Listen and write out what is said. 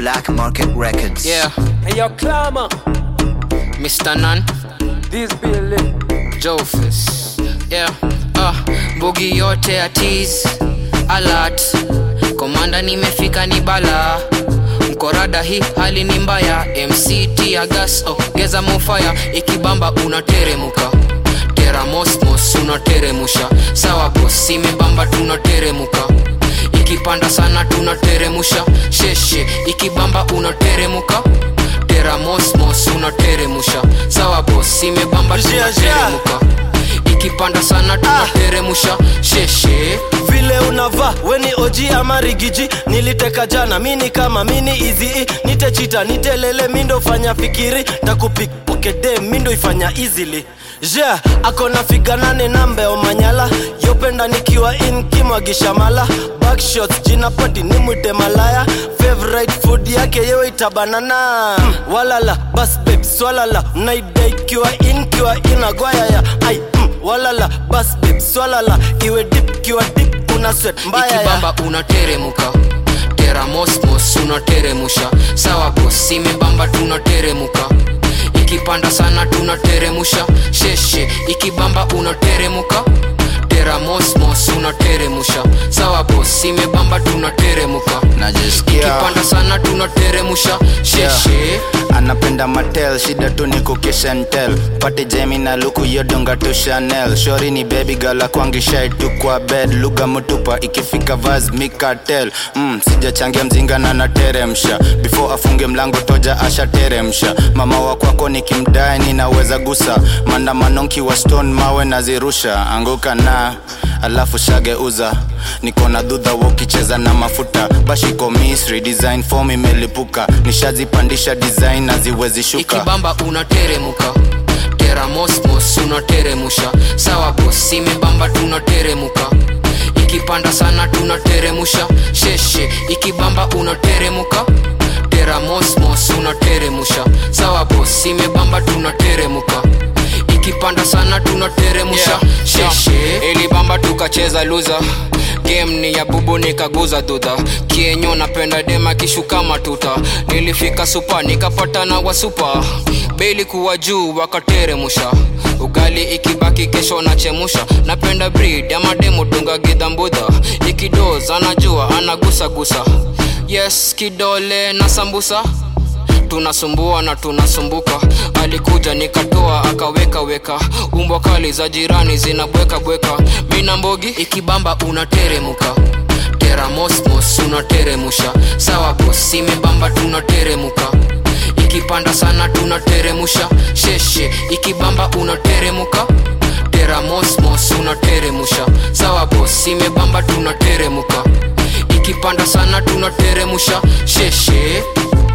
Black Market Records. Yeah. Hey yo, Clamor. Mr. Nan. This Billy. Jofis. Yeah. Boogie yote ya tease. Alert. Komanda nimefika ni bala. Mkorada hii hali ni mbaya. MCT ya gas. Geza mofaya. Ikibamba unateremuka. Tera mosmos unateremusha. Sawa boss imebamba tunateremuka. Ikipanda sana tunateremusha. Sheshe ikibamba unateremuka. Tera mosmos unateremusha. Sawa boss imebamba tunateremuka. Ikipanda sana tunateremusha. Sheshe vile unava weni oji ama rigiji. Niliteka jana mini kama mini easy. Nitechita nitelele mindo fanya fikiri. Takupik pokede mindo ifanya easily. Akona figa nane nambe omanyala. Yopenda nikiwa in kimwagisha mala. Backshots jina pati ni mwite malaya. Favorite food yake yewe itabanana. Walala bas babe swalala. Unaidai kiwa in agwaya ya walala bas babe swalala. Iwe dip kiwa dip una sweat mbaya ya ikibamba unateremuka. Tera mosmos unateremusha. Sawa boss imebamba tunateremuka. Ikipanda sana tunateremusha. Sheshe ikibamba unateremuka. Tera mosmos unateremusha. Sawa boss imebamba tunateremuka. Najisikia ikipanda sana tunateremusha. Sheshe anapenda matel, shida tu ni kukesha and tell. Pati Jamie na luku yodonga tu Chanel. Shori ni baby girl akwangisha tu kwa bed. Lugha mutupa ikifika vaz mikatel. Sijachangia mzinga na nateremsha. Before afunge mlango toja asha teremsha. Mama wa kwako nikimdai ninaweza gusa. Mandamano nkiwa stone mawe nazirusha. Anguka na alafu shage uza. Niko na dudha wokicheza na mafuta. Bashiko Misri design form imelipuka. Nishazipandisha design naziwezi shuka. ikibamba unateremuka. Tera mosmos unateremusha. Sawa boss imebamba tunateremuka. Ikipanda sana tunateremusha. Sheshe ikibamba unateremuka. Tera mosmos unateremusha. Sawa boss imebamba tunateremuka. Ikipanda sana tunateremusha. Sheshe ilibamba tukacheza loser. Game ni ya bubu nikaguza dudha. Kienyo napenda dema kishuka matuta. Nilifika supa nikapata na wa super. Beli kuwa juu wakateremusha. Ugali ikibaki kesho nachemusha. Napenda breed ya mademo dunga gidambudha. Ikidoza anajua anagusa gusa. Yes kidole na sambusa. Tunasumbua na tunasumbuka. Alikuja nikatoa akaweka weka. Umbo kali za jirani zinabweka bweka. Mina mbogi ikibamba unateremuka. Tera mosmos unateremusha. Sawa boss imebamba tunateremuka. Ikipanda sana tunateremusha. Sheshe ikibamba unateremuka. Tera mosmos unateremusha. Sawa boss imebamba tunateremuka. Ikipanda sana tunateremusha. Sheshe